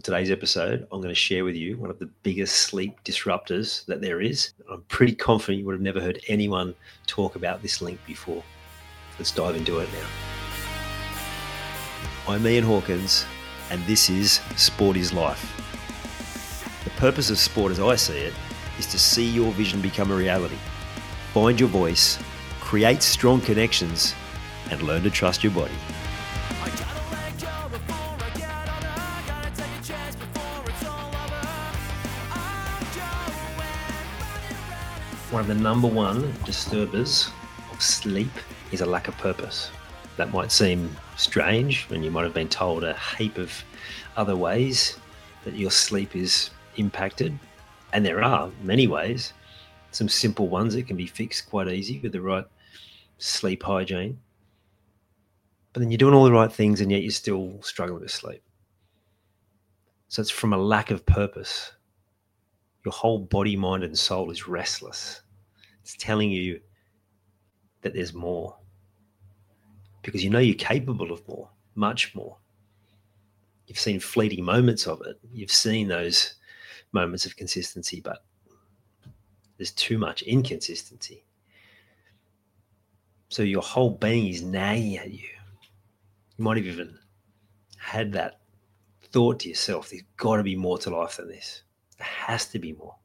today's episode, I'm going to share with you one of the biggest sleep disruptors that there is. I'm pretty confident you would have never heard anyone talk about this link before. Let's dive into it now. I'm Ian Hawkins, and this is Sport is Life. The purpose of sport, as I see it, is to see your vision become a reality, find your voice, create strong connections, and learn to trust your body. One of the number one disturbers of sleep is a lack of purpose. That might seem strange, and you might have been told a heap of other ways that your sleep is impacted. And there are many ways, some simple ones that can be fixed quite easy with the right sleep hygiene. But then you're doing all the right things and yet you're still struggling with sleep. So it's from a lack of purpose. Your whole body, mind, and soul is restless. It's telling you that there's more. Because you know you're capable of more, much more. You've seen fleeting moments of it. You've seen those moments of consistency, but there's too much inconsistency. So your whole being is nagging at you. You might have even had that thought to yourself, there's got to be more to life than this. There has to be more.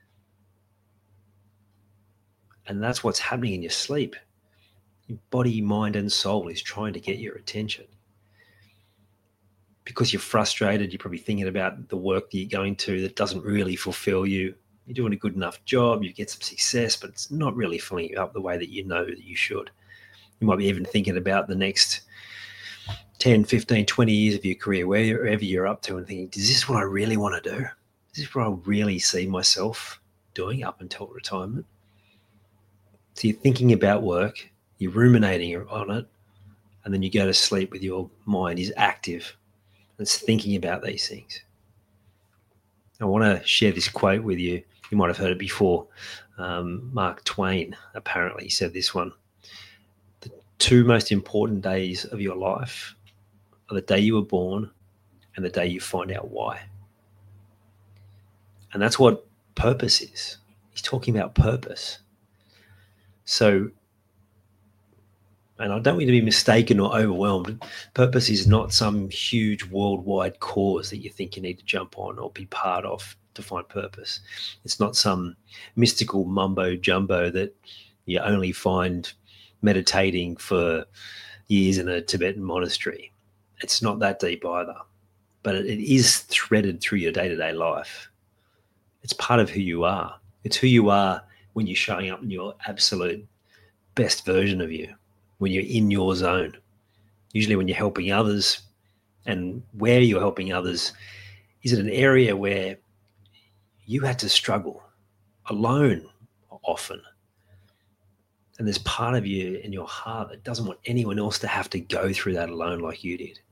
And that's what's happening in your sleep. Your body, mind, and soul is trying to get your attention. Because you're frustrated, you're probably thinking about the work that you're going to that doesn't really fulfill you. You're doing a good enough job, you get some success, but it's not really filling you up the way that you know that you should. You might be even thinking about the next 10, 15, 20 years of your career, wherever you're up to, and thinking, is this what I really want to do? Is this what I really see myself doing up until retirement? So you're thinking about work, you're ruminating on it, and then you go to sleep with your mind is active. It's thinking about these things. I want to share this quote with you. You might have heard it before. Mark Twain apparently said this one. The two most important days of your life are the day you were born and the day you find out why. And that's what purpose is. He's talking about purpose. So, and I don't want you to be mistaken or overwhelmed. Purpose is not some huge worldwide cause that you think you need to jump on or be part of to find purpose. It's not some mystical mumbo jumbo that you only find meditating for years in a Tibetan monastery. It's not that deep either, but it is threaded through your day-to-day life. It's part of who you are. It's who you are when you're showing up in your absolute best version of you, when you're in your zone. Usually when you're helping others, and where you're helping others is it an area where you had to struggle alone often. And there's part of you in your heart that doesn't want anyone else to have to go through that alone like you did.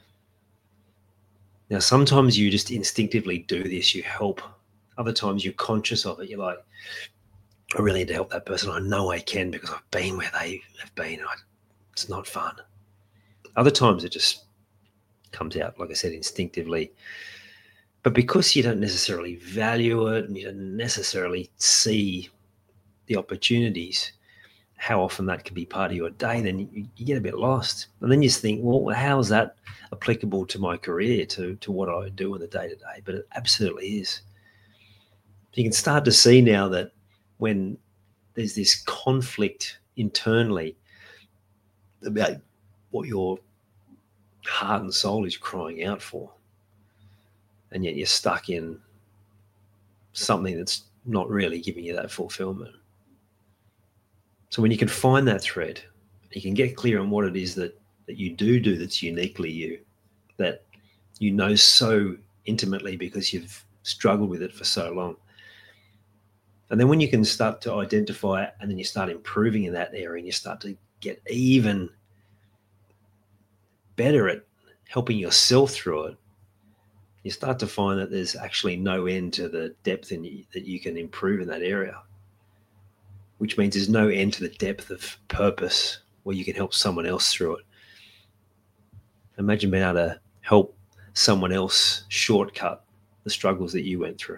Now, sometimes you just instinctively do this, you help. Other times you're conscious of it. You're like, I really need to help that person. I know I can because I've been where they have been. It's not fun. Other times it just comes out, like I said, instinctively. But because you don't necessarily value it and you don't necessarily see the opportunities, how often that can be part of your day, then you get a bit lost. And then you think, well, how is that applicable to my career, to what I do in the day-to-day? But it absolutely is. You can start to see now that when there's this conflict internally about what your heart and soul is crying out for, and yet you're stuck in something that's not really giving you that fulfillment. So when you can find that thread, you can get clear on what it is that you do that's uniquely you, that you know so intimately because you've struggled with it for so long. And then when you can start to identify it and then you start improving in that area and you start to get even better at helping yourself through it, you start to find that there's actually no end to the depth that you can improve in that area, which means there's no end to the depth of purpose where you can help someone else through it. Imagine being able to help someone else shortcut the struggles that you went through.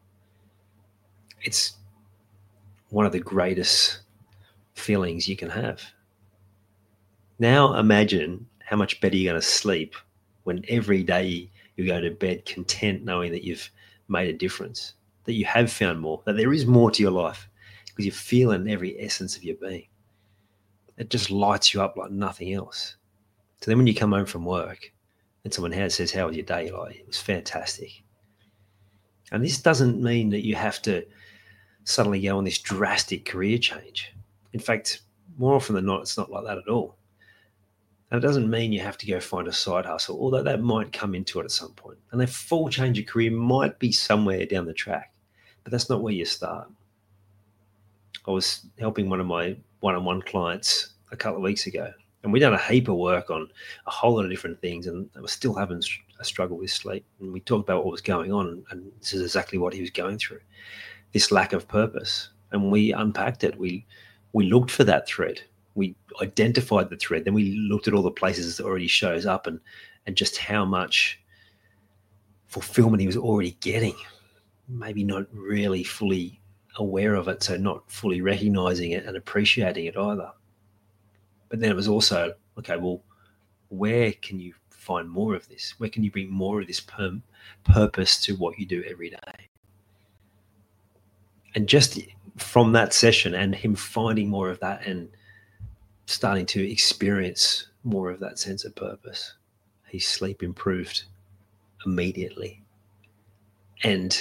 It's one of the greatest feelings you can have. Now imagine how much better you're going to sleep when every day you go to bed content knowing that you've made a difference, that you have found more, that there is more to your life, because you're feeling every essence of your being. It just lights you up like nothing else. So then when you come home from work and someone says, how was your day? You're like, it was fantastic. And this doesn't mean that you have to suddenly go on this drastic career change. In fact, more often than not, it's not like that at all. And it doesn't mean you have to go find a side hustle, although that might come into it at some point. And a full change of career might be somewhere down the track, but that's not where you start. I was helping one of my one-on-one clients a couple of weeks ago, and we'd done a heap of work on a whole lot of different things, and I was still having a struggle with sleep. And we talked about what was going on, and this is exactly what he was going through, this lack of purpose. And we unpacked it. We looked for that thread. We identified the thread. Then we looked at all the places it already shows up and just how much fulfillment he was already getting, maybe not really fully aware of it, so not fully recognizing it and appreciating it either. But then it was also, okay, well, where can you find more of this? Where can you bring more of this purpose to what you do every day? And just from that session and him finding more of that and starting to experience more of that sense of purpose, his sleep improved immediately. And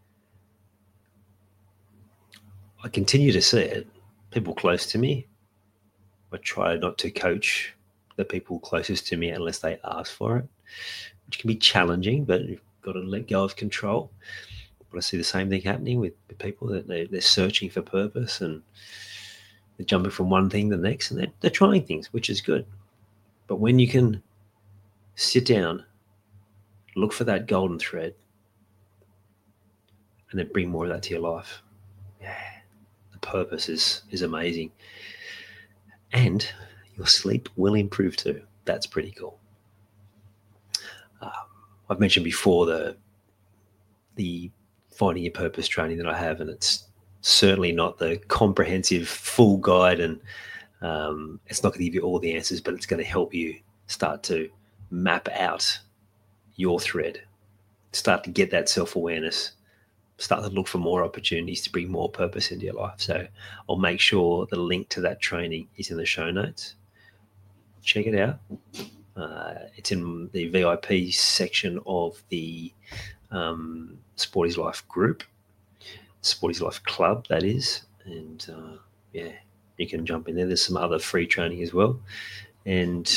I continue to see it. People close to me, I try not to coach the people closest to me unless they ask for it, which can be challenging, but you've got to let go of control. But I see the same thing happening with people, that they're searching for purpose and they're jumping from one thing to the next, and they're trying things, which is good. But when you can sit down, look for that golden thread, and then bring more of that to your life, the purpose is amazing. And your sleep will improve too. That's pretty cool. I've mentioned before the finding your purpose training that I have, and it's certainly not the comprehensive full guide, and it's not going to give you all the answers, but it's going to help you start to map out your thread, start to get that self-awareness, start to look for more opportunities to bring more purpose into your life. So I'll make sure the link to that training is in the show notes. Check it out. It's in the VIP section of the Sport is Life group, Sport is Life Club, that is. And you can jump in there. There's some other free training as well. And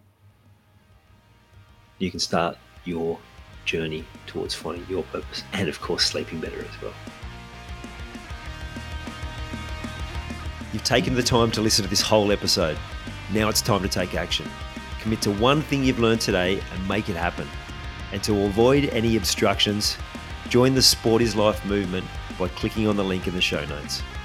you can start your journey towards finding your purpose and, of course, sleeping better as well. You've taken the time to listen to this whole episode. Now it's time to take action. Commit to one thing you've learned today and make it happen. And to avoid any obstructions, join the Sport is Life movement by clicking on the link in the show notes.